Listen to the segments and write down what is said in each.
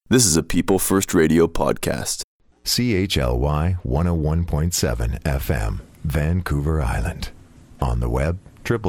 This is a People First Radio podcast. CHLY 101.7 FM, Vancouver Island. On the web,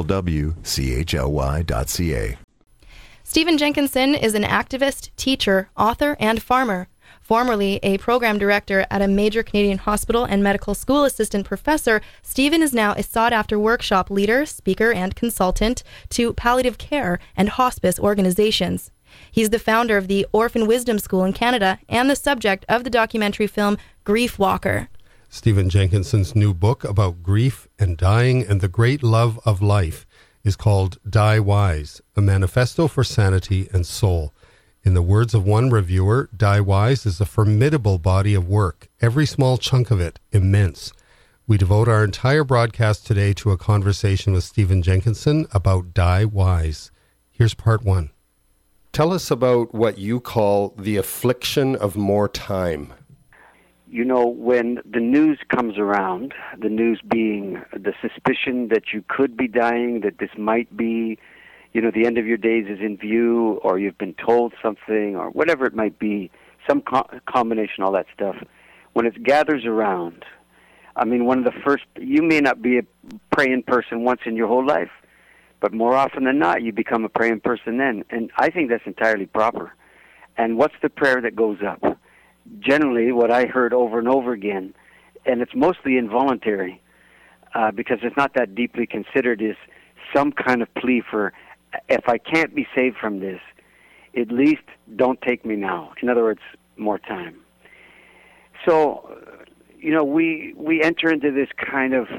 www.chly.ca. Stephen Jenkinson is an activist, teacher, author, and farmer. Formerly a program director at a major Canadian hospital and medical school assistant professor, Stephen is now a sought-after workshop leader, speaker, and consultant to palliative care and hospice organizations. He's the founder of the Orphan Wisdom School in Canada and the subject of the documentary film Grief Walker. Stephen Jenkinson's new book about grief and dying and the great love of life is called Die Wise, a manifesto for sanity and soul. In the words of one reviewer, Die Wise is a formidable body of work, every small chunk of it immense. We devote our entire broadcast today to a conversation with Stephen Jenkinson about Die Wise. Here's part one. Tell us about what you call the affliction of more time. You know, when the news comes around, the news being the suspicion that you could be dying, that this might be, you know, the end of your days is in view, or you've been told something, or whatever it might be, some combination, all that stuff, when it gathers around, I mean, one of the first, you may not be a praying person once in your whole life, but more often than not, you become a praying person then. And I think that's entirely proper. And what's the prayer that goes up? Generally, what I heard over and over again, and it's mostly involuntary, because it's not that deeply considered, is some kind of plea for, if I can't be saved from this, at least don't take me now. In other words, more time. So, you know, we enter into this kind of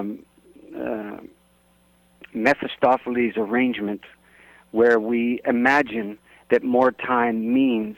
Mephistopheles arrangement where we imagine that more time means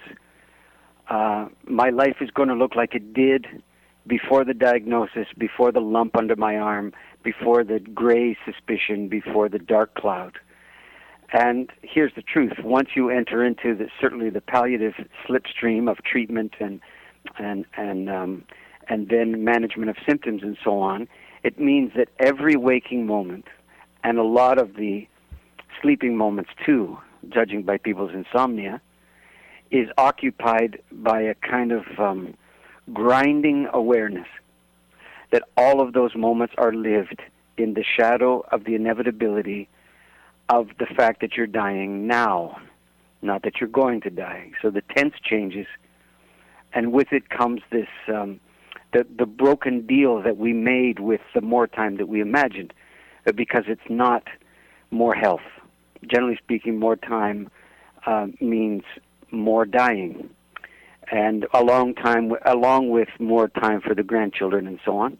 my life is going to look like it did before the diagnosis, before the lump under my arm, before the gray suspicion, before the dark cloud. And here's the truth. Once you enter into certainly the palliative slipstream of treatment and then management of symptoms and so on, it means that every waking moment, and a lot of the sleeping moments too, judging by people's insomnia, is occupied by a kind of grinding awareness that all of those moments are lived in the shadow of the inevitability of the fact that you're dying now, not that you're going to die. So the tense changes, and with it comes this the broken deal that we made with the more time that we imagined, because it's not more health. Generally speaking, more time means more dying, and along with more time for the grandchildren and so on.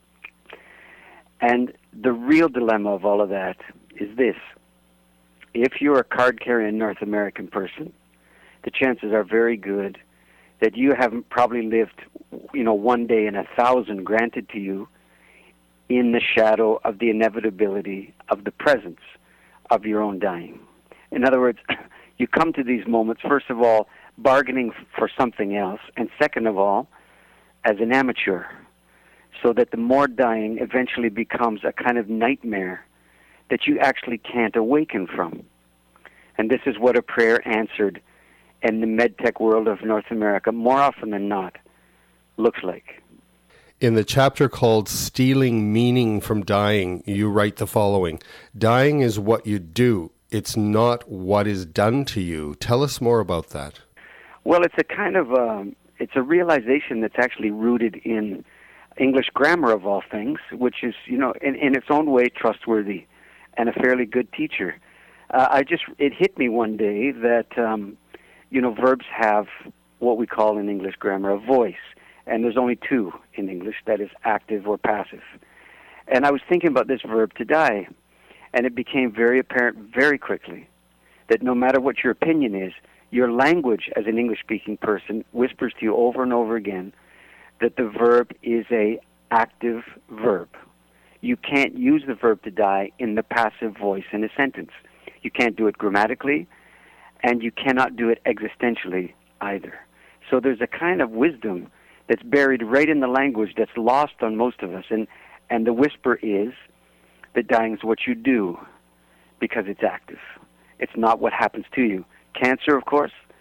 And the real dilemma of all of that is this. If you're a card-carrying North American person, the chances are very good that you haven't probably lived, you know, one day in 1,000 granted to you in the shadow of the inevitability of the presence of your own dying. In other words, you come to these moments, first of all, bargaining for something else, and second of all, as an amateur, so that the more dying eventually becomes a kind of nightmare that you actually can't awaken from. And this is what a prayer answered in the medtech world of North America, more often than not, looks like. In the chapter called Stealing Meaning from Dying, you write the following: dying is what you do. It's not what is done to you. Tell us more about that. Well, it's a kind of it's a realization that's actually rooted in English grammar of all things, which is, you know, in its own way trustworthy and a fairly good teacher. It hit me one day that you know, verbs have what we call in English grammar a voice, and there's only two in English, that is active or passive. And I was thinking about this verb to die, and it became very apparent very quickly that no matter what your opinion is, your language as an English-speaking person whispers to you over and over again that the verb is a active verb. You can't use the verb to die in the passive voice in a sentence. You can't do it grammatically, and you cannot do it existentially either. So there's a kind of wisdom that's buried right in the language that's lost on most of us. And the whisper is that dying is what you do because it's active. It's not what happens to you. Cancer, of course,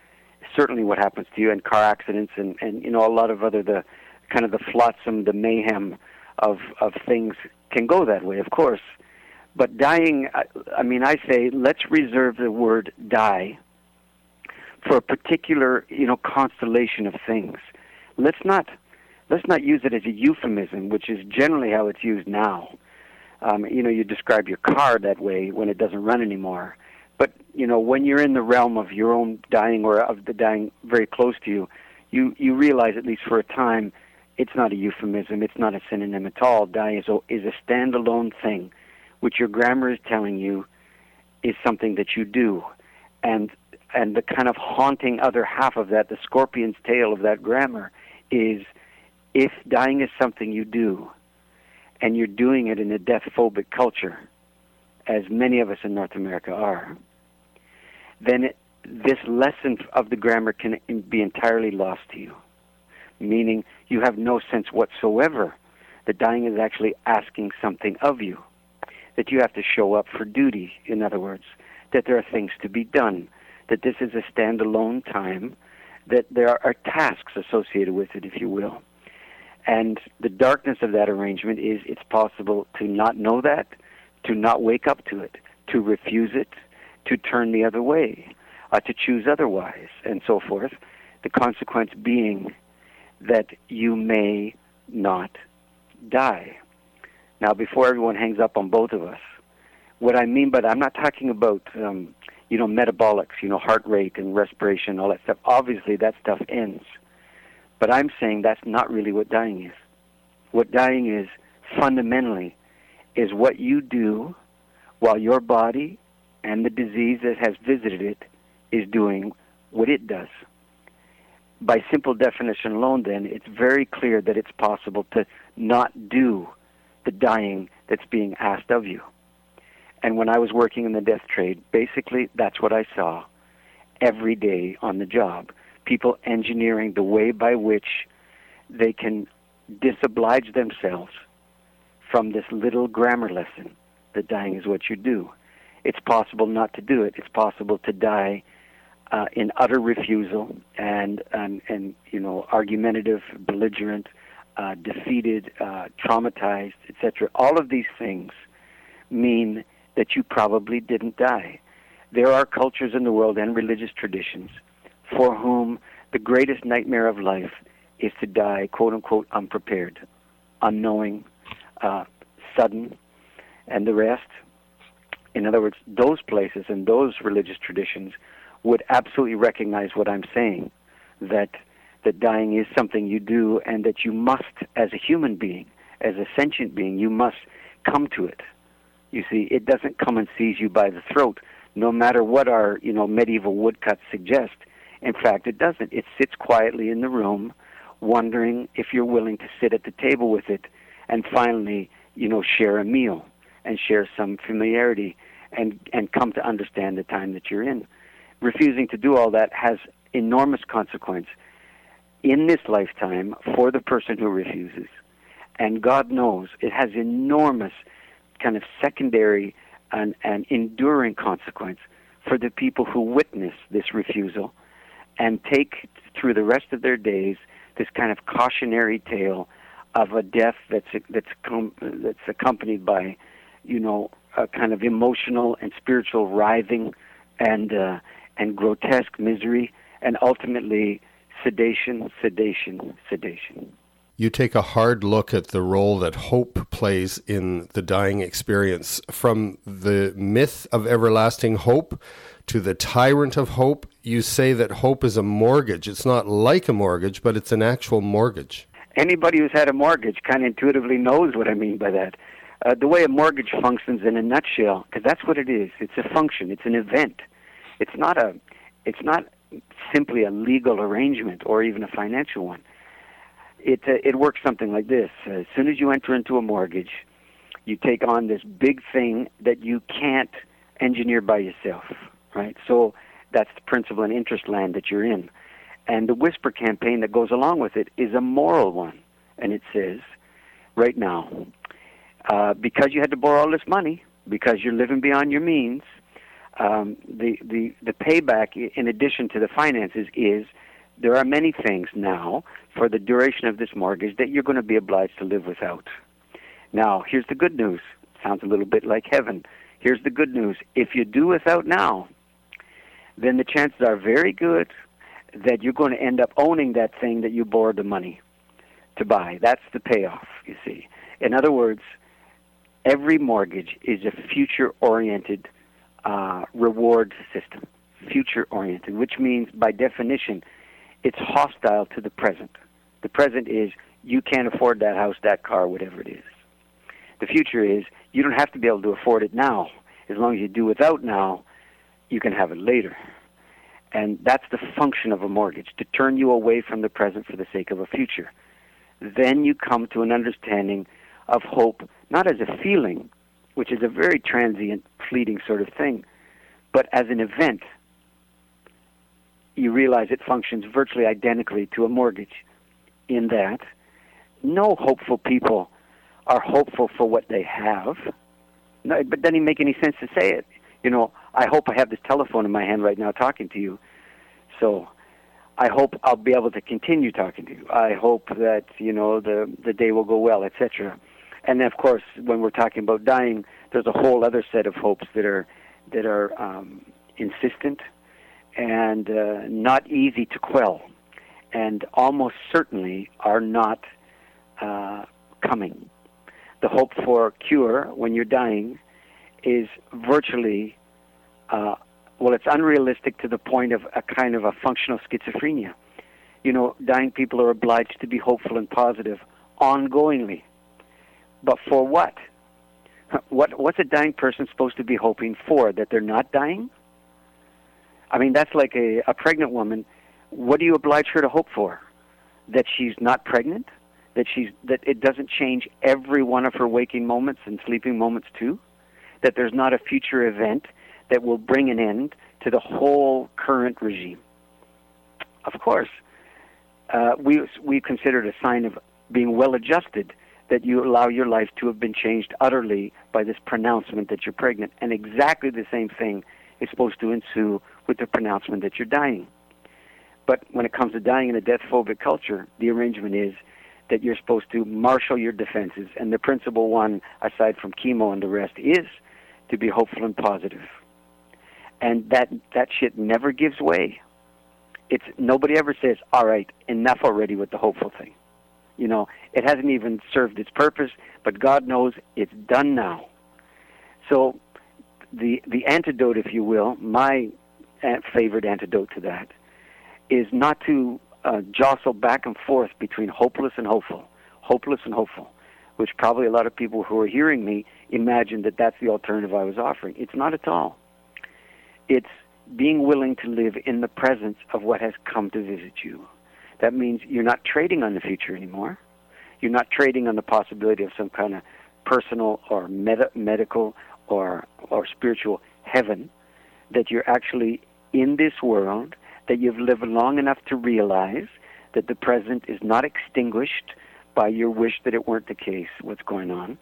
certainly what happens to you, and car accidents, and a lot of other the kind of the flotsam, the mayhem of things can go that way, of course. But dying, I say let's reserve the word die for a particular, constellation of things. Let's not use it as a euphemism, which is generally how it's used now. You describe your car that way when it doesn't run anymore. But, when you're in the realm of your own dying or of the dying very close to you, you realize, at least for a time, it's not a euphemism, it's not a synonym at all. Die is a standalone thing, which your grammar is telling you is something that you do. And the kind of haunting other half of that, the scorpion's tail of that grammar, is if dying is something you do, and you're doing it in a death-phobic culture, as many of us in North America are, then this lesson of the grammar can be entirely lost to you, meaning you have no sense whatsoever that dying is actually asking something of you, that you have to show up for duty, in other words, that there are things to be done, that this is a standalone time, that there are tasks associated with it, if you will. And the darkness of that arrangement is it's possible to not know that, to not wake up to it, to refuse it, to turn the other way, to choose otherwise, and so forth. The consequence being that you may not die. Now, before everyone hangs up on both of us, what I mean by that, I'm not talking about, metabolics, heart rate and respiration, all that stuff. Obviously, that stuff ends. But I'm saying that's not really what dying is. What dying is, fundamentally, is what you do while your body and the disease that has visited it is doing what it does. By simple definition alone, then, it's very clear that it's possible to not do the dying that's being asked of you. And when I was working in the death trade, basically that's what I saw every day on the job. People engineering the way by which they can disoblige themselves from this little grammar lesson that dying is what you do. It's possible not to do it. It's possible to die in utter refusal and argumentative, belligerent, defeated, traumatized, etc. All of these things mean that you probably didn't die. There are cultures in the world and religious traditions for whom the greatest nightmare of life is to die, quote-unquote, unprepared, unknowing, sudden, and the rest. In other words, those places and those religious traditions would absolutely recognize what I'm saying, that dying is something you do and that you must, as a human being, as a sentient being, you must come to it. You see, it doesn't come and seize you by the throat, no matter what our, medieval woodcuts suggest. In fact, it doesn't. It sits quietly in the room, wondering if you're willing to sit at the table with it and finally, share a meal and share some familiarity and come to understand the time that you're in. Refusing to do all that has enormous consequence in this lifetime for the person who refuses. And God knows it has enormous kind of secondary and enduring consequence for the people who witness this refusal and take through the rest of their days this kind of cautionary tale of a death that's accompanied by, a kind of emotional and spiritual writhing and grotesque misery, and ultimately sedation. You take a hard look at the role that hope plays in the dying experience, from the myth of everlasting hope to the tyrant of hope. You say that hope is a mortgage. It's not like a mortgage, but it's an actual mortgage. Anybody who's had a mortgage kind of intuitively knows what I mean by that. The way a mortgage functions in a nutshell, because that's what it is. It's a function. It's an event. It's not simply a legal arrangement or even a financial one. It works something like this. As soon as you enter into a mortgage, you take on this big thing that you can't engineer by yourself, right? So that's the principal and interest land that you're in. And the whisper campaign that goes along with it is a moral one. And it says, right now, because you had to borrow all this money, because you're living beyond your means, the payback, in addition to the finances, is there are many things now for the duration of this mortgage that you're going to be obliged to live without. Now, here's the good news. Sounds a little bit like heaven. Here's the good news. If you do without now, then the chances are very good that you're going to end up owning that thing that you borrowed the money to buy. That's the payoff, you see. In other words, every mortgage is a future-oriented reward system, future-oriented, which means, by definition, it's hostile to the present. The present is, you can't afford that house, that car, whatever it is. The future is, you don't have to be able to afford it now. As long as you do without now, you can have it later. And that's the function of a mortgage, to turn you away from the present for the sake of a future. Then you come to an understanding of hope, not as a feeling, which is a very transient, fleeting sort of thing, but as an event. You realize it functions virtually identically to a mortgage, in that no hopeful people are hopeful for what they have. No, but doesn't even make any sense to say it. You know, I hope I have this telephone in my hand right now talking to you, so I hope I'll be able to continue talking to you. I hope that, you know, the day will go well, etc. And then, of course, when we're talking about dying, there's a whole other set of hopes that are insistent and not easy to quell, and almost certainly are not coming. The hope for cure when you're dying is virtually, it's unrealistic to the point of a kind of a functional schizophrenia. You know, dying people are obliged to be hopeful and positive ongoingly. But for what? What's a dying person supposed to be hoping for? That they're not dying? I mean, that's like a pregnant woman. What do you oblige her to hope for? That she's not pregnant? That it doesn't change every one of her waking moments and sleeping moments too? That there's not a future event that will bring an end to the whole current regime? Of course. We consider it a sign of being well-adjusted that you allow your life to have been changed utterly by this pronouncement that you're pregnant. And exactly the same thing is supposed to ensue with the pronouncement that you're dying. But when it comes to dying in a death-phobic culture, the arrangement is that you're supposed to marshal your defenses. And the principal one, aside from chemo and the rest, is to be hopeful and positive. And that shit never gives way. Nobody ever says, all right, enough already with the hopeful thing. You know, it hasn't even served its purpose, but God knows it's done now. So the antidote, if you will, my favorite antidote to that, is not to jostle back and forth between hopeless and hopeful, which probably a lot of people who are hearing me imagine that that's the alternative I was offering. It's not at all. It's being willing to live in the presence of what has come to visit you. That means you're not trading on the future anymore. You're not trading on the possibility of some kind of personal or medical or spiritual heaven, that you're actually in this world, that you've lived long enough to realize that the present is not extinguished by your wish that it weren't the case, what's going on.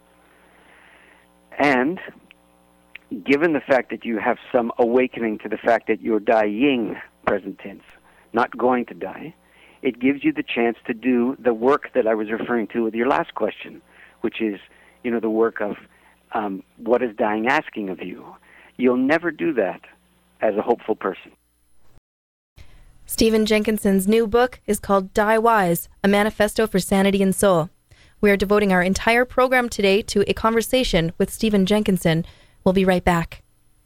And given the fact that you have some awakening to the fact that you're dying, present tense, not going to die, it gives you the chance to do the work that I was referring to with your last question, which is, you know, the work of what is dying asking of you. You'll never do that as a hopeful person. Stephen Jenkinson's new book is called Die Wise, A Manifesto for Sanity and Soul. We are devoting our entire program today to a conversation with Stephen Jenkinson. We'll be right back.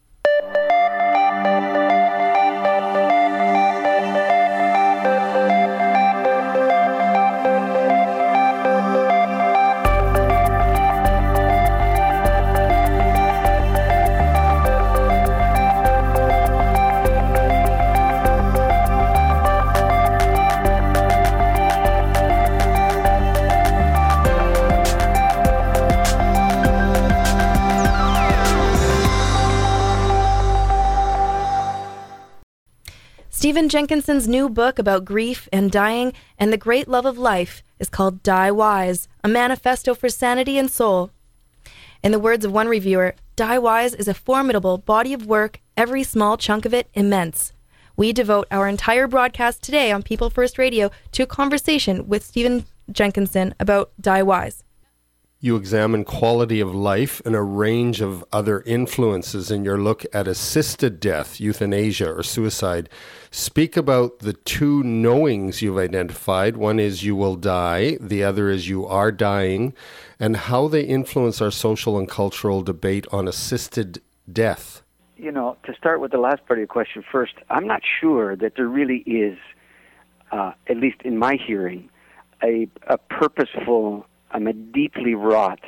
Stephen Jenkinson's new book about grief and dying and the great love of life is called Die Wise, A Manifesto for Sanity and Soul. In the words of one reviewer, Die Wise is a formidable body of work, every small chunk of it immense. We devote our entire broadcast today on People First Radio to a conversation with Stephen Jenkinson about Die Wise. You examine quality of life and a range of other influences in your look at assisted death, euthanasia, or suicide. Speak about the two knowings you've identified. One is you will die, the other is you are dying, and how they influence our social and cultural debate on assisted death. You know, to start with the last part of your question first, I'm not sure that there really is, at least in my hearing, a purposeful, a deeply wrought,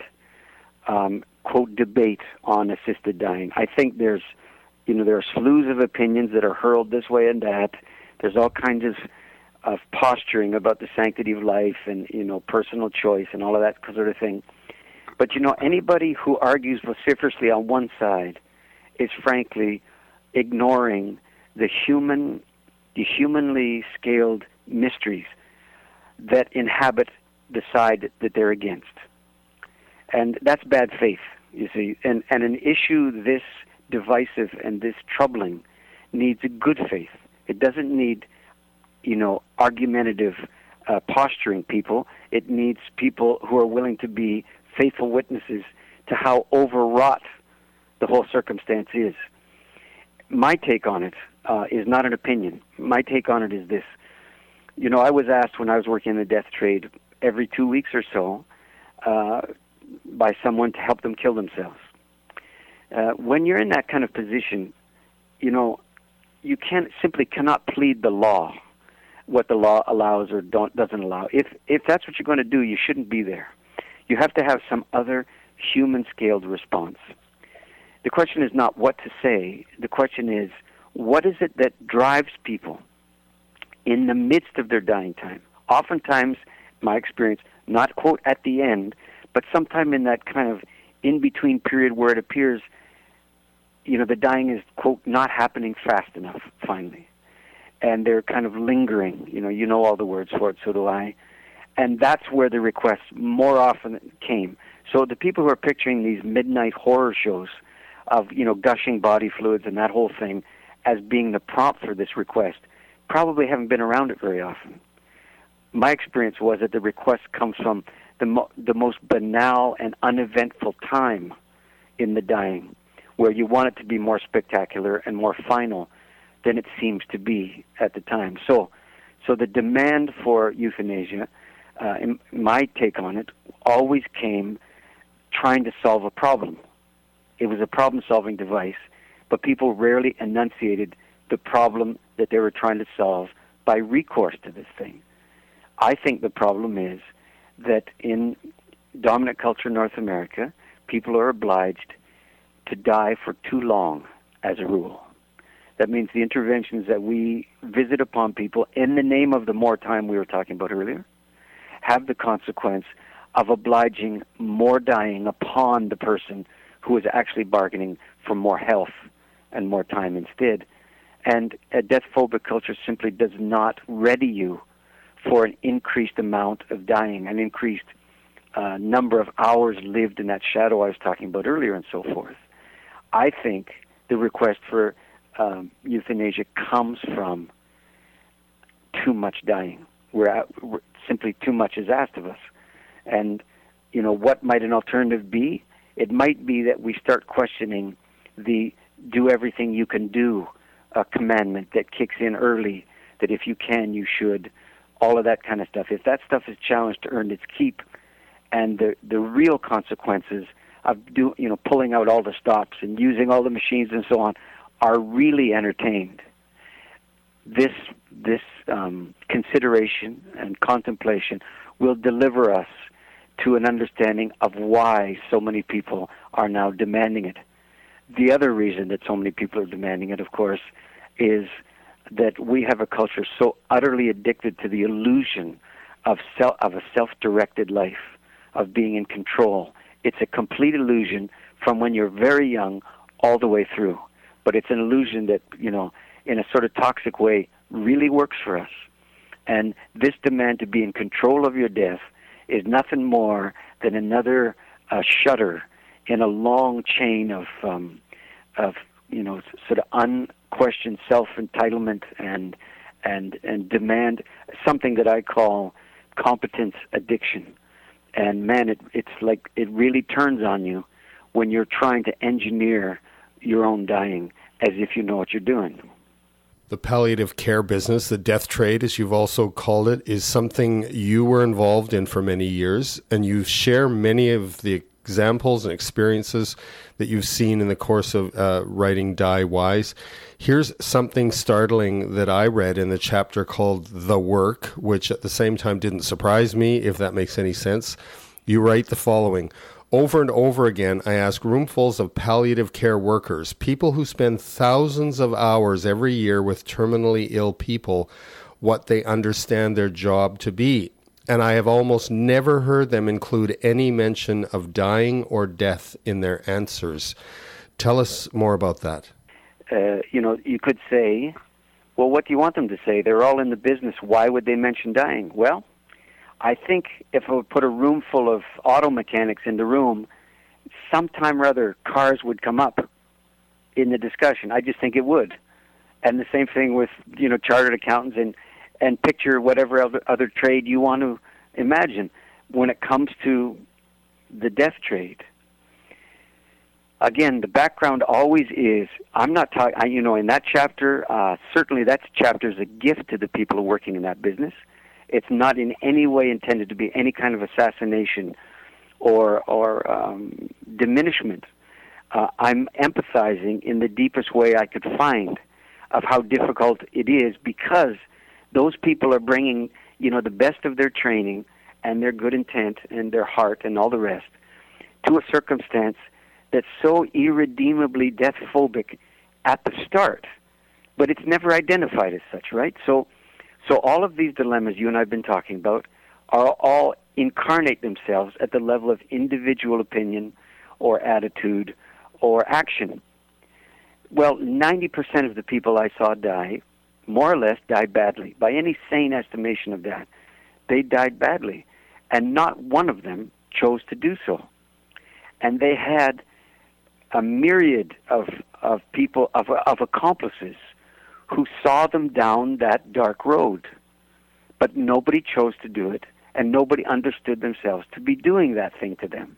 quote, debate on assisted dying. I think there are slews of opinions that are hurled this way and that. There's all kinds of posturing about the sanctity of life and, personal choice and all of that sort of thing. But, anybody who argues vociferously on one side is frankly ignoring the humanly scaled mysteries that inhabit the side that they're against. And that's bad faith, you see. And an issue this divisive and this troubling needs a good faith. It doesn't need, argumentative posturing people. It needs people who are willing to be faithful witnesses to how overwrought the whole circumstance is. My take on it is not an opinion. My take on it is this. I was asked when I was working in the death trade every 2 weeks or so by someone to help them kill themselves. When you're in that kind of position, you cannot plead the law, what the law allows or doesn't allow. If that's what you're going to do, you shouldn't be there. You have to have some other human-scaled response. The question is not what to say. The question is, what is it that drives people in the midst of their dying time? Oftentimes, my experience, not, quote, at the end, but sometime in that kind of in-between period where it appears, the dying is, quote, not happening fast enough, finally. And they're kind of lingering. You know all the words for it, so do I. And that's where the requests more often came. So the people who are picturing these midnight horror shows of, gushing body fluids and that whole thing as being the prompt for this request probably haven't been around it very often. My experience was that the request comes from the most banal and uneventful time in the dying, where you want it to be more spectacular and more final than it seems to be at the time. So the demand for euthanasia, in my take on it, always came trying to solve a problem. It was a problem-solving device, but people rarely enunciated the problem that they were trying to solve by recourse to this thing. I think the problem is that in dominant culture in North America, people are obliged to die for too long as a rule. That means the interventions that we visit upon people in the name of the more time we were talking about earlier have the consequence of obliging more dying upon the person who is actually bargaining for more health and more time instead. And a death-phobic culture simply does not ready you for an increased amount of dying, an increased number of hours lived in that shadow I was talking about earlier and so forth. I think the request for euthanasia comes from too much dying. We're simply too much is asked of us. And, what might an alternative be? It might be that we start questioning the do everything you can do commandment that kicks in early, that if you can, you should, all of that kind of stuff. If that stuff is challenged to earn its keep, and the real consequences of pulling out all the stops and using all the machines and so on are really entertained, this consideration and contemplation will deliver us to an understanding of why so many people are now demanding it. The other reason that so many people are demanding it, of course, is that we have a culture so utterly addicted to the illusion of a self-directed life, of being in control. It's a complete illusion from when you're very young all the way through. But it's an illusion that, in a sort of toxic way, really works for us. And this demand to be in control of your death is nothing more than another shutter in a long chain of sort of unquestioned self-entitlement and demand, something that I call competence addiction. And man, it's like it really turns on you when you're trying to engineer your own dying as if you know what you're doing. The palliative care business, the death trade, as you've also called it, is something you were involved in for many years, and you share many of the examples and experiences that you've seen in the course of writing Die Wise. Here's something startling that I read in the chapter called The Work, which at the same time didn't surprise me, if that makes any sense. You write the following: over and over again, I ask roomfuls of palliative care workers, people who spend thousands of hours every year with terminally ill people, what they understand their job to be. And I have almost never heard them include any mention of dying or death in their answers. Tell us more about that. You could say, well, what do you want them to say? They're all in the business. Why would they mention dying? Well, I think if I would put a room full of auto mechanics in the room, sometime or other cars would come up in the discussion. I just think it would. And the same thing with, chartered accountants and picture whatever other trade you want to imagine. When it comes to the death trade, again, the background always is, I'm not talking, in that chapter, certainly that chapter is a gift to the people working in that business. It's not in any way intended to be any kind of assassination or diminishment. I'm empathizing in the deepest way I could find of how difficult it is, because those people are bringing, the best of their training and their good intent and their heart and all the rest to a circumstance that's so irredeemably death-phobic at the start, but it's never identified as such, right? So all of these dilemmas you and I have been talking about are all incarnate themselves at the level of individual opinion or attitude or action. Well, 90% of the people I saw die, more or less, died badly. By any sane estimation of that, they died badly. And not one of them chose to do so. And they had a myriad of people, of accomplices, who saw them down that dark road. But nobody chose to do it, and nobody understood themselves to be doing that thing to them.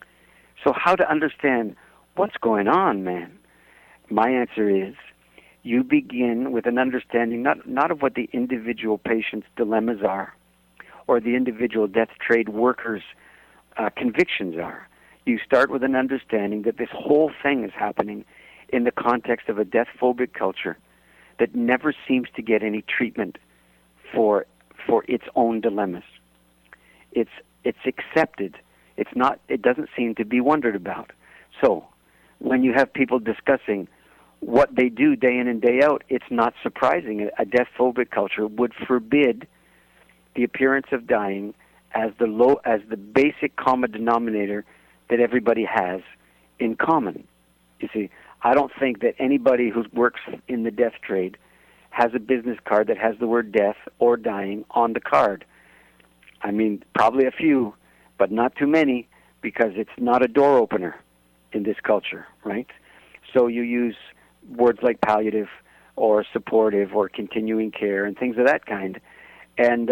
So how to understand what's going on, man? My answer is, you begin with an understanding not of what the individual patient's dilemmas are, or the individual death trade workers' convictions are. You start with an understanding that this whole thing is happening in the context of a death-phobic culture that never seems to get any treatment for its own dilemmas. It's accepted. It doesn't seem to be wondered about. So when you have people discussing what they do day in and day out, it's not surprising. A death-phobic culture would forbid the appearance of dying as the basic common denominator that everybody has in common. You see, I don't think that anybody who works in the death trade has a business card that has the word death or dying on the card. I mean, probably a few, but not too many, because it's not a door opener in this culture, right? So you use words like palliative or supportive or continuing care and things of that kind, and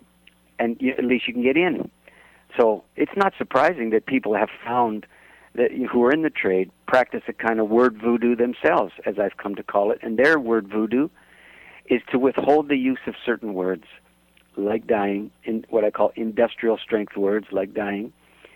at least you can get in. So it's not surprising that people have found that who are in the trade practice a kind of word voodoo themselves, as I've come to call it. And their word voodoo is to withhold the use of certain words, like dying, in what I call industrial strength words, like dying,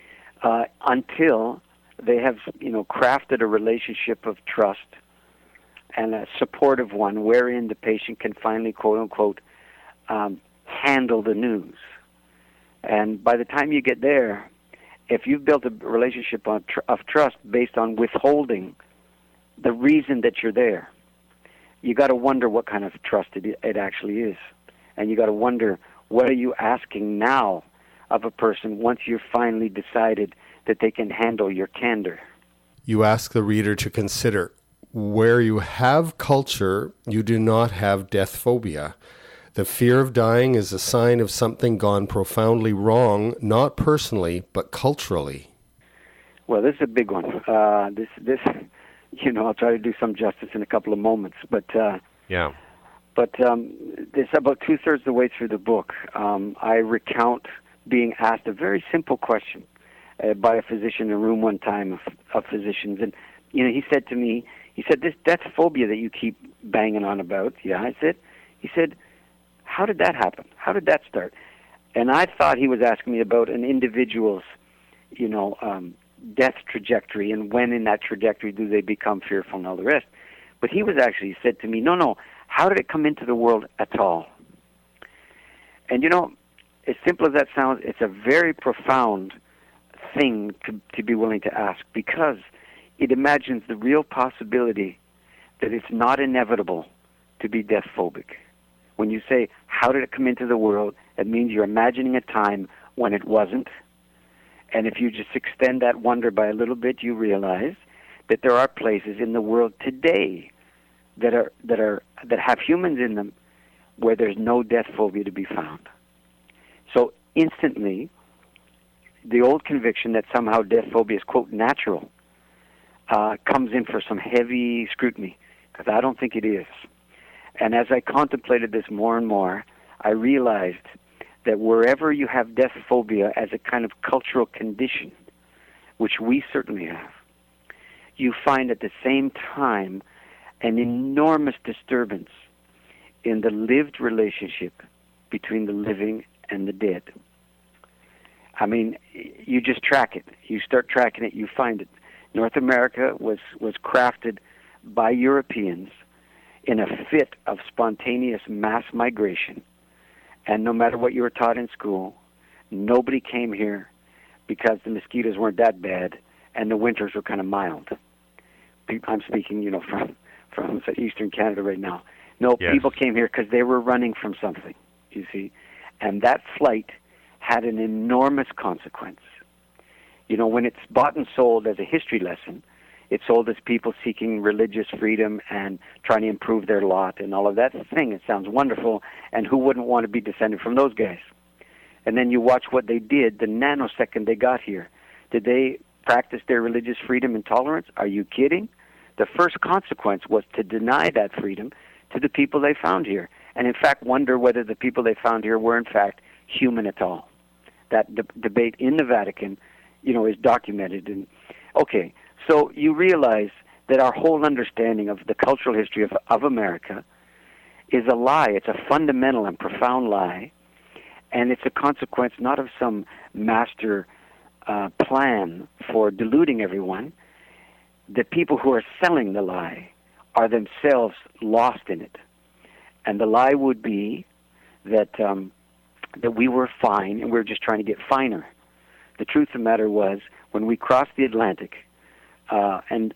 until they have, crafted a relationship of trust and a supportive one wherein the patient can finally, quote unquote, handle the news. And by the time you get there, if you've built a relationship of trust based on withholding the reason that you're there, you got to wonder what kind of trust it actually is. And you got to wonder, what are you asking now of a person once you've finally decided that they can handle your candor? You ask the reader to consider, where you have culture, you do not have death phobia. The fear of dying is a sign of something gone profoundly wrong, not personally, but culturally. Well, this is a big one. This, I'll try to do some justice in a couple of moments, but Yeah. But this about 2/3 of the way through the book, I recount being asked a very simple question by a physician in a room one time of physicians, and he said to me, this death phobia that you keep banging on about. Yeah, I said. He said, how did that happen? How did that start? And I thought he was asking me about an individual's, death trajectory, and when in that trajectory do they become fearful and all the rest. But he was actually said to me, no, how did it come into the world at all? And as simple as that sounds, it's a very profound thing to be willing to ask, because it imagines the real possibility that it's not inevitable to be death phobic. When you say, how did it come into the world, it means you're imagining a time when it wasn't. And if you just extend that wonder by a little bit, you realize that there are places in the world today that have humans in them where there's no death phobia to be found. So instantly, the old conviction that somehow death phobia is, quote, natural, comes in for some heavy scrutiny, because I don't think it is. And as I contemplated this more and more, I realized that wherever you have death phobia as a kind of cultural condition, which we certainly have, you find at the same time an enormous disturbance in the lived relationship between the living and the dead. I mean, you just track it. You start tracking it, you find it. North America was crafted by Europeans in a fit of spontaneous mass migration. And no matter what you were taught in school, nobody came here because the mosquitoes weren't that bad and the winters were kind of mild. I'm speaking, from Eastern Canada right now. No, Yes. People came here because they were running from something, you see. And that flight had an enormous consequence. When it's bought and sold as a history lesson, it's sold as people seeking religious freedom and trying to improve their lot and all of that thing. It sounds wonderful, and who wouldn't want to be descended from those guys? And then you watch what they did the nanosecond they got here. Did they practice their religious freedom and tolerance? Are you kidding? The first consequence was to deny that freedom to the people they found here, and in fact wonder whether the people they found here were in fact human at all. That debate in the Vatican, is documented. And okay, so you realize that our whole understanding of the cultural history of America is a lie. It's a fundamental and profound lie, and it's a consequence not of some master plan for deluding everyone. The people who are selling the lie are themselves lost in it. And the lie would be that that we were fine and we were just trying to get finer. The truth of the matter was, when we crossed the Atlantic and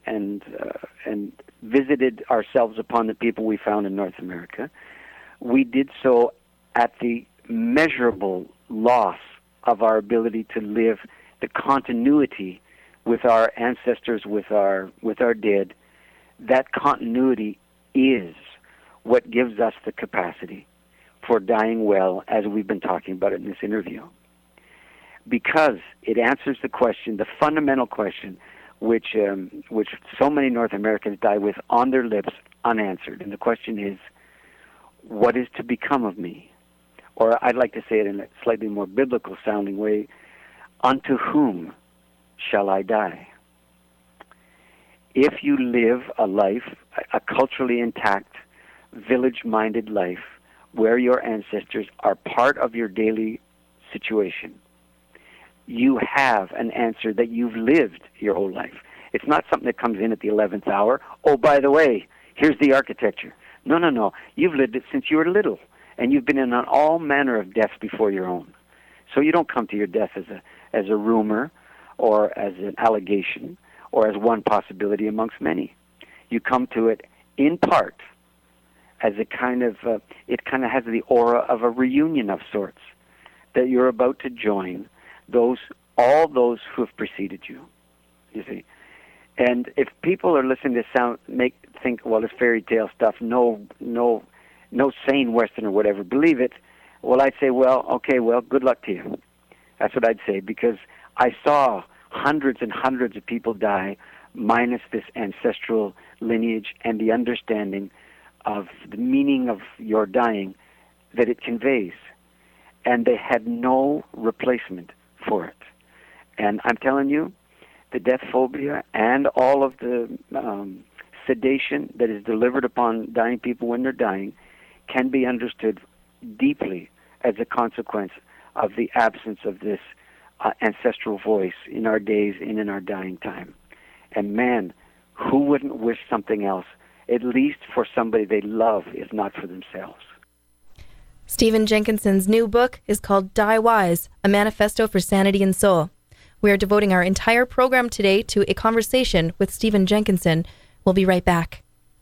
visited ourselves upon the people we found in North America, we did so at the measurable loss of our ability to live the continuity with our ancestors, with our dead. That continuity is what gives us the capacity for dying well, as we've been talking about it in this interview. Because it answers the question, the fundamental question, which so many North Americans die with on their lips unanswered. And the question is, what is to become of me? Or I'd like to say it in a slightly more biblical sounding way, unto whom shall I die? If you live a life, a culturally intact, village-minded life, where your ancestors are part of your daily situation, you have an answer that you've lived your whole life. It's not something that comes in at the 11th hour. Oh, by the way, here's the architecture. No. You've lived it since you were little, and you've been in on all manner of deaths before your own. So you don't come to your death as a rumor or as an allegation or as one possibility amongst many. You come to it in part as a kind of, it kind of has the aura of a reunion of sorts, that you're about to join all those who have preceded you, you see. And if people are listening to think, well, it's fairy tale stuff, no sane Westerner would ever believe it, well, I'd say, good luck to you. That's what I'd say, because I saw hundreds and hundreds of people die, minus this ancestral lineage and the understanding of the meaning of your dying that it conveys. And they had no replacement for it. And I'm telling you, the death phobia and all of the sedation that is delivered upon dying people when they're dying can be understood deeply as a consequence of the absence of this ancestral voice in our days and in our dying time. And man, who wouldn't wish something else, at least for somebody they love, if not for themselves? Stephen Jenkinson's new book is called Die Wise, A Manifesto for Sanity and Soul. We are devoting our entire program today to a conversation with Stephen Jenkinson. We'll be right back.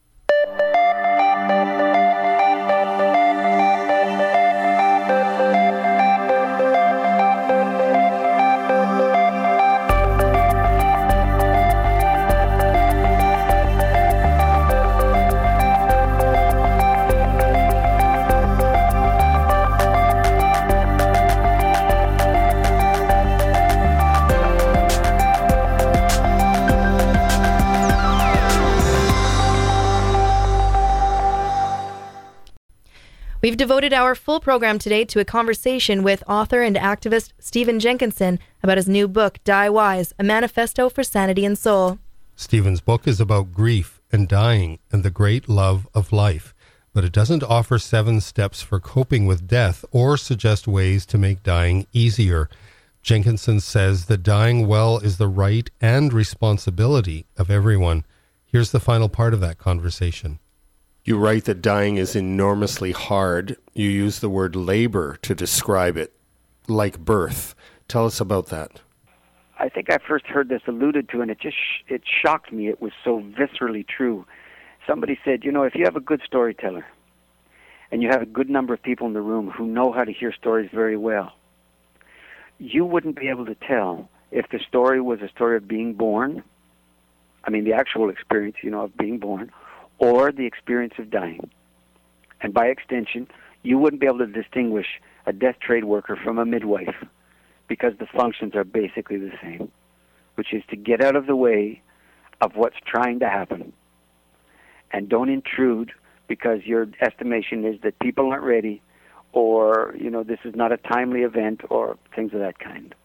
We've devoted our full program today to a conversation with author and activist Stephen Jenkinson about his new book, Die Wise, A Manifesto for Sanity and Soul. Stephen's book is about grief and dying and the great love of life, but it doesn't offer 7 steps for coping with death or suggest ways to make dying easier. Jenkinson says that dying well is the right and responsibility of everyone. Here's the final part of that conversation. You write that dying is enormously hard. You use the word labor to describe it, like birth. Tell us about that. I think I first heard this alluded to, and it shocked me. It was so viscerally true. Somebody said, if you have a good storyteller, and you have a good number of people in the room who know how to hear stories very well, you wouldn't be able to tell if the story was a story of being born, the actual experience, of being born, or the experience of dying. And by extension, you wouldn't be able to distinguish a death trade worker from a midwife, because the functions are basically the same, which is to get out of the way of what's trying to happen. And don't intrude because your estimation is that people aren't ready, or, this is not a timely event, or things of that kind.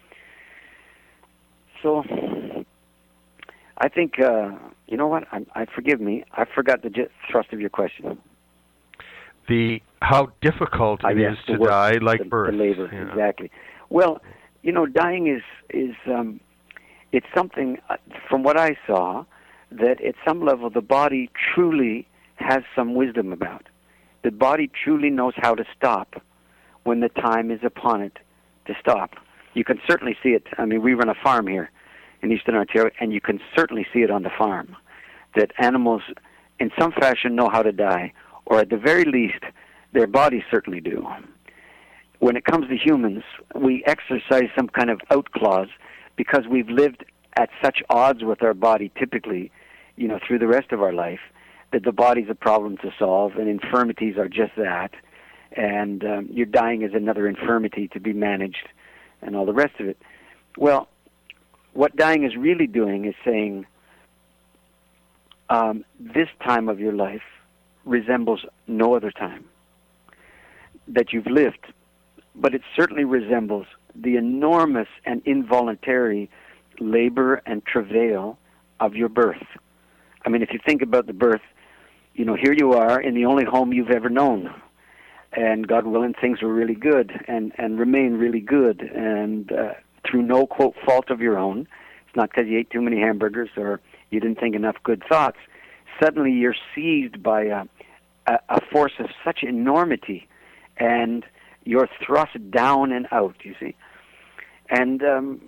So I think, you know what? Forgive me. I forgot the thrust of your question. How difficult it is to die, like birth. The labor, exactly. Well, dying is it's something, from what I saw, that at some level the body truly has some wisdom about. The body truly knows how to stop when the time is upon it to stop. You can certainly see it. We run a farm here in Eastern Ontario, and you can certainly see it on the farm, that animals in some fashion know how to die, or at the very least, their bodies certainly do. When it comes to humans, we exercise some kind of out clause because we've lived at such odds with our body typically, through the rest of our life, that the body's a problem to solve, and infirmities are just that, and your dying is another infirmity to be managed, and all the rest of it. Well, what dying is really doing is saying, this time of your life resembles no other time that you've lived, but it certainly resembles the enormous and involuntary labor and travail of your birth. If you think about the birth, here you are in the only home you've ever known, and God willing, things were really good and remain really good, and through no, quote, fault of your own. It's not because you ate too many hamburgers or you didn't think enough good thoughts. Suddenly you're seized by a force of such enormity, and you're thrust down and out, you see. And,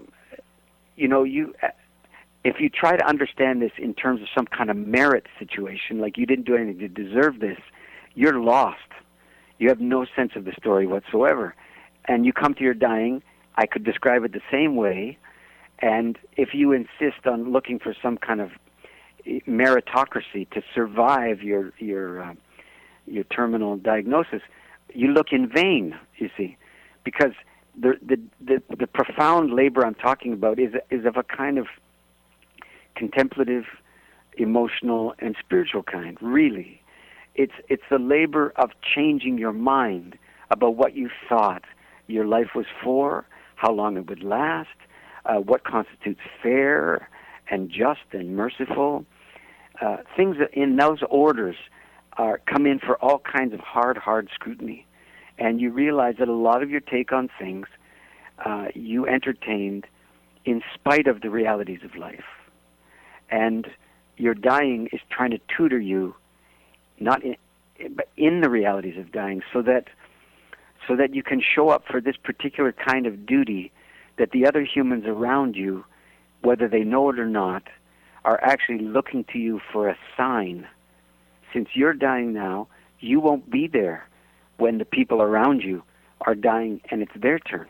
if you try to understand this in terms of some kind of merit situation, like you didn't do anything to deserve this, you're lost. You have no sense of the story whatsoever. And you come to your dying, I could describe it the same way, and if you insist on looking for some kind of meritocracy to survive your terminal diagnosis, you look in vain, you see, because the profound labor I'm talking about is of a kind of contemplative, emotional, and spiritual kind. Really, it's the labor of changing your mind about what you thought your life was for, how long it would last, what constitutes fair and just and merciful. Things that in those orders come in for all kinds of hard scrutiny. And you realize that a lot of your take on things you entertained in spite of the realities of life. And your dying is trying to tutor you, not but in the realities of dying, so that you can show up for this particular kind of duty that the other humans around you, whether they know it or not, are actually looking to you for a sign. Since you're dying now, you won't be there when the people around you are dying and it's their turn.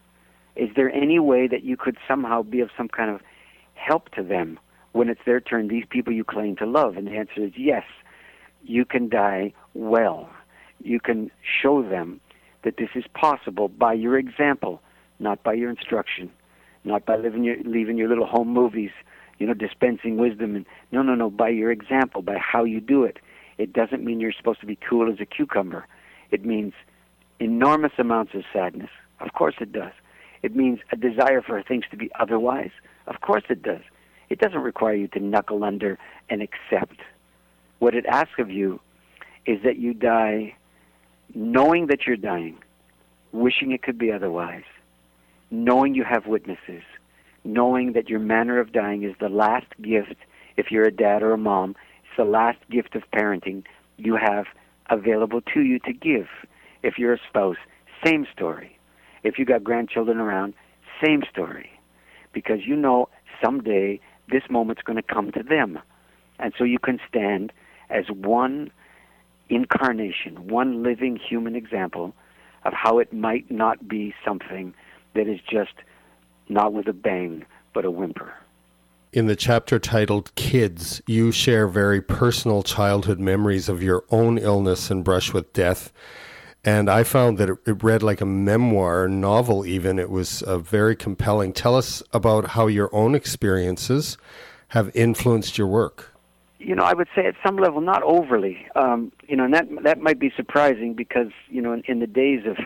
Is there any way that you could somehow be of some kind of help to them when it's their turn, these people you claim to love? And the answer is yes. You can die well. You can show them that this is possible by your example, not by your instruction, not by leaving your little home movies, dispensing wisdom. And no, by your example, by how you do it. It doesn't mean you're supposed to be cool as a cucumber. It means enormous amounts of sadness. Of course it does. It means a desire for things to be otherwise. Of course it does. It doesn't require you to knuckle under and accept. What it asks of you is that you die knowing that you're dying, wishing it could be otherwise, knowing you have witnesses, knowing that your manner of dying is the last gift, if you're a dad or a mom, it's the last gift of parenting you have available to you to give. If you're a spouse, same story. If you got grandchildren around, same story. Because you know someday this moment's going to come to them. And so you can stand as one incarnation, one living human example of how it might not be something that is just not with a bang, but a whimper. In the chapter titled Kids, you share very personal childhood memories of your own illness and brush with death. And I found that it read like a memoir, novel even. It was very compelling. Tell us about how your own experiences have influenced your work. I would say at some level, not overly. And that might be surprising because, in the days of,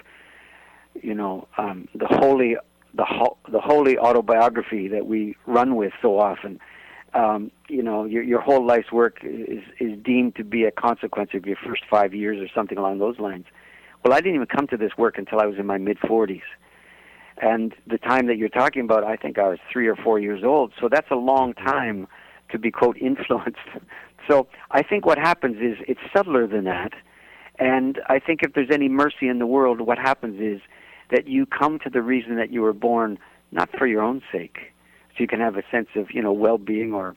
the holy autobiography that we run with so often, your whole life's work is deemed to be a consequence of your first 5 years or something along those lines. Well, I didn't even come to this work until I was in my mid-40s. And the time that you're talking about, I think I was 3 or 4 years old. So that's a long time to be, quote, influenced. So I think what happens is it's subtler than that. And I think if there's any mercy in the world, what happens is that you come to the reason that you were born not for your own sake, so you can have a sense of, well-being or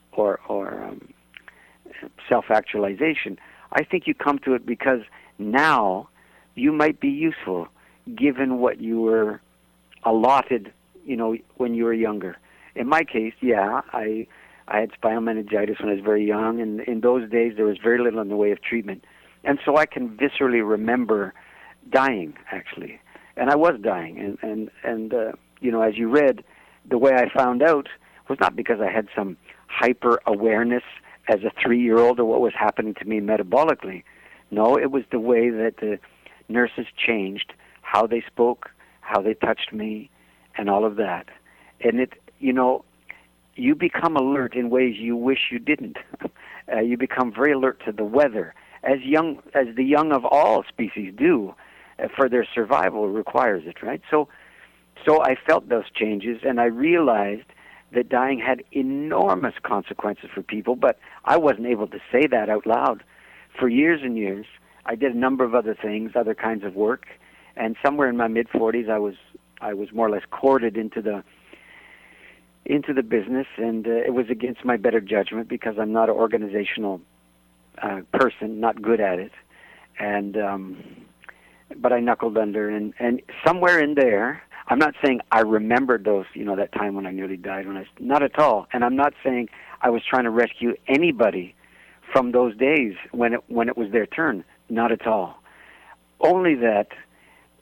self-actualization. I think you come to it because now you might be useful given what you were allotted, when you were younger. In my case, I had spinal meningitis when I was very young, and in those days there was very little in the way of treatment. And so I can viscerally remember dying, actually. And I was dying. And as you read, the way I found out was not because I had some hyper-awareness as a 3-year-old of what was happening to me metabolically. No, it was the way that the nurses changed, how they spoke, how they touched me, and all of that. And you become alert in ways you wish you didn't. You become very alert to the weather, as the young of all species do, for their survival requires it, right? So I felt those changes, and I realized that dying had enormous consequences for people, but I wasn't able to say that out loud. For years and years, I did a number of other things, other kinds of work, and somewhere in my mid-40s, I was more or less courted into the business, and it was against my better judgment because I'm not an organizational person, not good at it, and but I knuckled under, and somewhere in there, I'm not saying I remembered those, that time when I nearly died, not at all, and I'm not saying I was trying to rescue anybody from those days when it was their turn, not at all. Only that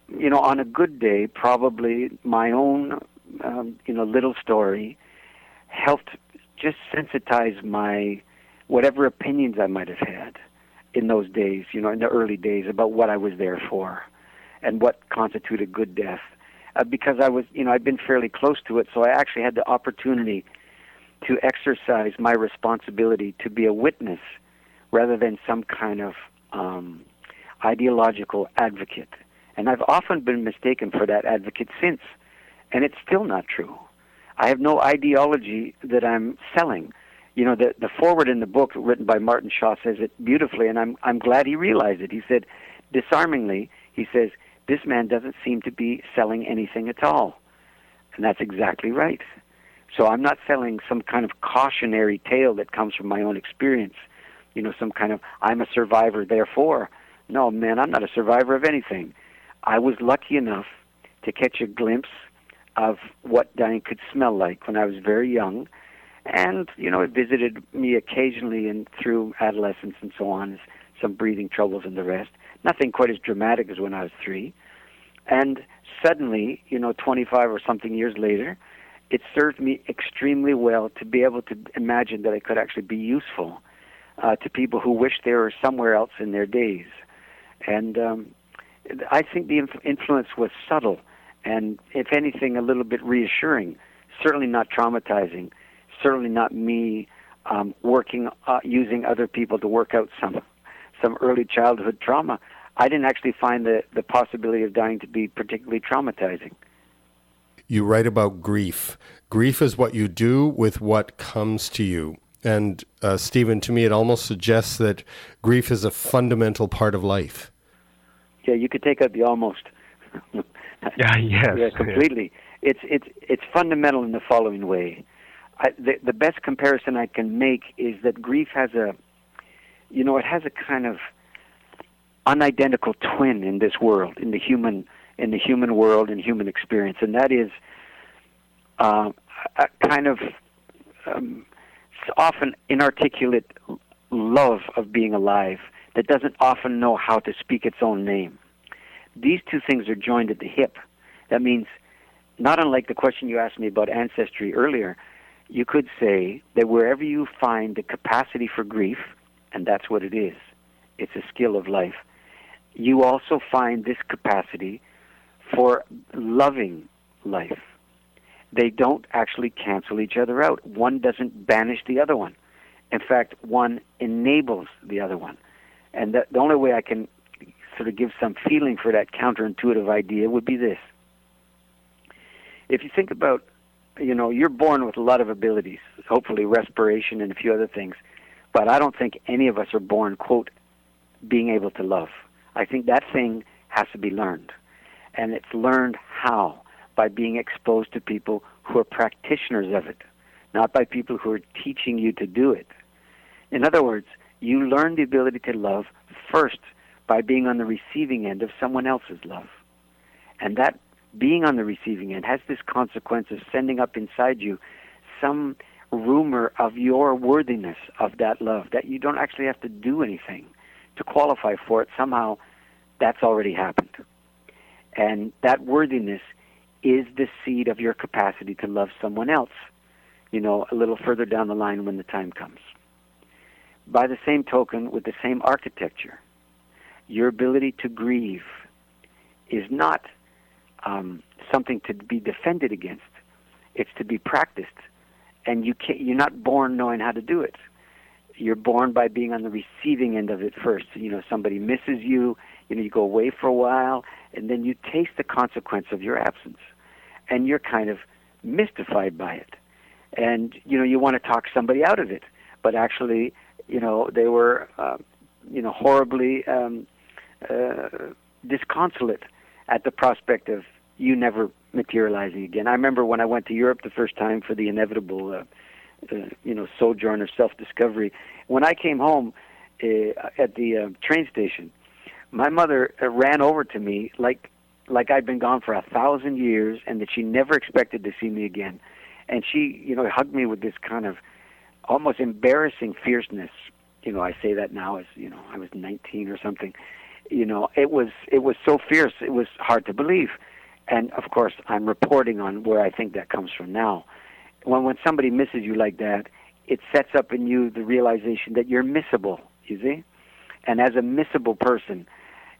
on a good day, probably my own, little story helped just sensitize my whatever opinions I might have had in those days, in the early days about what I was there for and what constituted good death. Because I was, I'd been fairly close to it, so I actually had the opportunity to exercise my responsibility to be a witness rather than some kind of ideological advocate. And I've often been mistaken for that advocate since, and it's still not true. I have no ideology that I'm selling. The foreword in the book written by Martin Shaw says it beautifully, and I'm glad he realized it. He said, disarmingly, he says, this man doesn't seem to be selling anything at all. And that's exactly right. So I'm not selling some kind of cautionary tale that comes from my own experience, some kind of, I'm a survivor, therefore. No, man, I'm not a survivor of anything. I was lucky enough to catch a glimpse of what dying could smell like when I was very young. And, it visited me occasionally and through adolescence and so on, some breathing troubles and the rest. Nothing quite as dramatic as when I was 3. And suddenly, 25 or something years later, it served me extremely well to be able to imagine that I could actually be useful to people who wish they were somewhere else in their days. And I think the influence was subtle and, if anything, a little bit reassuring, certainly not traumatizing, certainly not me working, using other people to work out some early childhood trauma. I didn't actually find the possibility of dying to be particularly traumatizing. You write about grief. Grief is what you do with what comes to you. And, Stephen, to me it almost suggests that grief is a fundamental part of life. Yeah, you could take out the almost. Yeah, completely. It's fundamental in the following way. The best comparison I can make is that grief has it has a kind of unidentical twin in this world, in the human world and human experience, and that is a kind of often inarticulate love of being alive that doesn't often know how to speak its own name. These two things are joined at the hip. That means, not unlike the question you asked me about ancestry earlier, you could say that wherever you find the capacity for grief, and that's what it is, it's a skill of life, you also find this capacity for loving life. They don't actually cancel each other out. One doesn't banish the other one. In fact, one enables the other one. And the only way I can sort of give some feeling for that counterintuitive idea would be this. If you think about, you're born with a lot of abilities, hopefully respiration and a few other things, but I don't think any of us are born, quote, being able to love. I think that thing has to be learned. And it's learned how? By being exposed to people who are practitioners of it, not by people who are teaching you to do it. In other words, you learn the ability to love first by being on the receiving end of someone else's love. And that being on the receiving end has this consequence of sending up inside you some rumor of your worthiness of that love, that you don't actually have to do anything to qualify for it. Somehow that's already happened. And that worthiness is the seed of your capacity to love someone else, a little further down the line when the time comes. By the same token, with the same architecture, your ability to grieve is not something to be defended against. It's to be practiced. And you're not born knowing how to do it. You're born by being on the receiving end of it first. Somebody misses you, you go away for a while, and then you taste the consequence of your absence. And you're kind of mystified by it. And, you want to talk somebody out of it. But actually, they were, horribly disconsolate at the prospect of you never materializing again. I remember when I went to Europe the first time for the inevitable, sojourn of self-discovery. When I came home at the train station, my mother ran over to me like I'd been gone for 1,000 years and that she never expected to see me again. And she, hugged me with this kind of almost embarrassing fierceness. I say that now as, I was 19 or something. it was so fierce, it was hard to believe. And, of course, I'm reporting on where I think that comes from now. When somebody misses you like that, it sets up in you the realization that you're missable, you see? And as a missable person,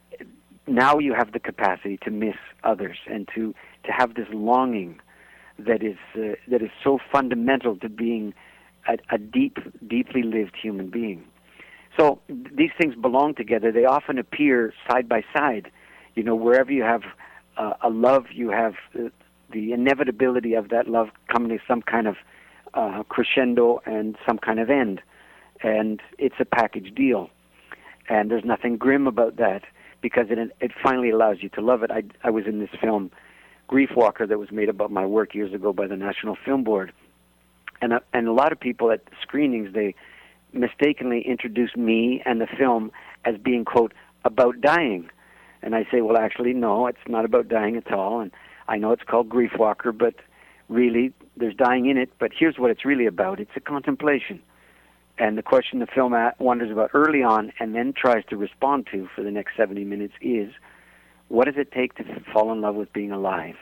now you have the capacity to miss others and to have this longing that is so fundamental to being a deeply lived human being. So these things belong together. They often appear side by side. Wherever you have a love, you have the inevitability of that love coming to some kind of crescendo and some kind of end. And it's a package deal. And there's nothing grim about that because it finally allows you to love it. I was in this film, Grief Walker, that was made about my work years ago by the National Film Board. And a lot of people at screenings, they mistakenly introduce me and the film as being, quote, about dying. And I say, well, actually, no, it's not about dying at all. And I know it's called Grief Walker, but really, there's dying in it. But here's what it's really about. It's a contemplation. And the question the film wonders about early on and then tries to respond to for the next 70 minutes is, what does it take to fall in love with being alive?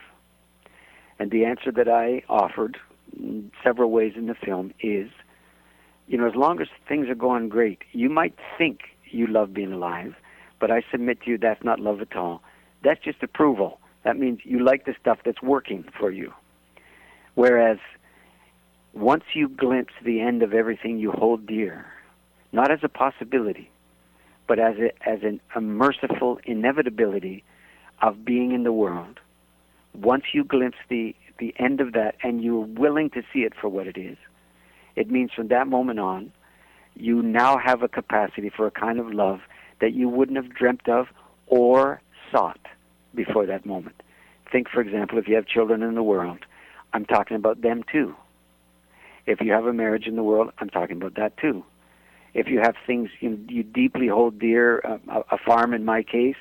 And the answer that I offered in several ways in the film is, as long as things are going great, you might think you love being alive, but I submit to you that's not love at all. That's just approval. That means you like the stuff that's working for you. Whereas once you glimpse the end of everything you hold dear, not as a possibility, but as a merciful inevitability of being in the world, once you glimpse the end of that and you're willing to see it for what it is, it means from that moment on, you now have a capacity for a kind of love that you wouldn't have dreamt of or sought before that moment. Think, for example, if you have children in the world, I'm talking about them too. If you have a marriage in the world, I'm talking about that too. If you have things you deeply hold dear, a farm in my case,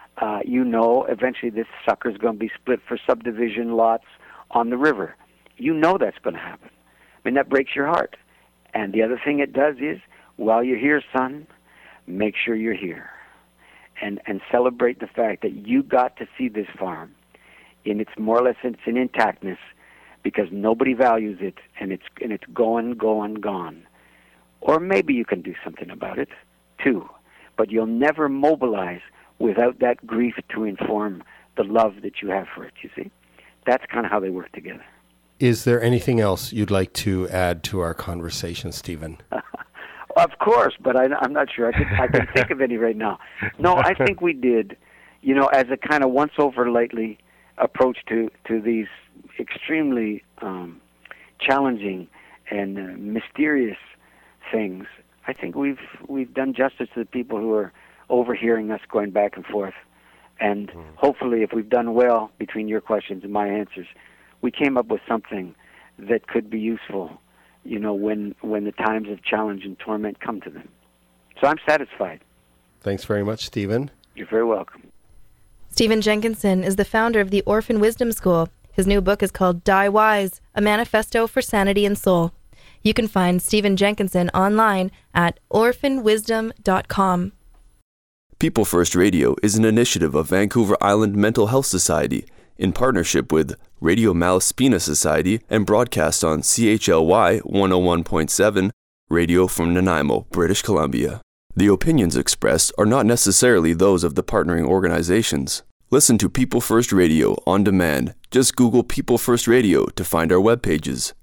eventually this sucker's going to be split for subdivision lots on the river. That's going to happen. I mean, that breaks your heart. And the other thing it does is, while you're here, son, make sure you're here. And celebrate the fact that you got to see this farm in its more or less its intactness, because nobody values it, and it's gone. Or maybe you can do something about it, too. But you'll never mobilize without that grief to inform the love that you have for it, you see? That's kind of how they work together. Is there anything else you'd like to add to our conversation, Stephen? Of course, but I'm not sure. I can think of any right now. No, I think we did, as a kind of once-over-lightly approach to these extremely challenging and mysterious things. I think we've done justice to the people who are overhearing us going back and forth. And hopefully, if we've done well between your questions and my answers, we came up with something that could be useful, when the times of challenge and torment come to them. So I'm satisfied. Thanks very much, Stephen. You're very welcome. Stephen Jenkinson is the founder of the Orphan Wisdom School. His new book is called Die Wise, A Manifesto for Sanity and Soul. You can find Stephen Jenkinson online at orphanwisdom.com. People First Radio is an initiative of Vancouver Island Mental Health Society in partnership with Radio Malaspina Society and broadcast on CHLY 101.7, radio from Nanaimo, British Columbia. The opinions expressed are not necessarily those of the partnering organizations. Listen to People First Radio on demand. Just Google People First Radio to find our web pages.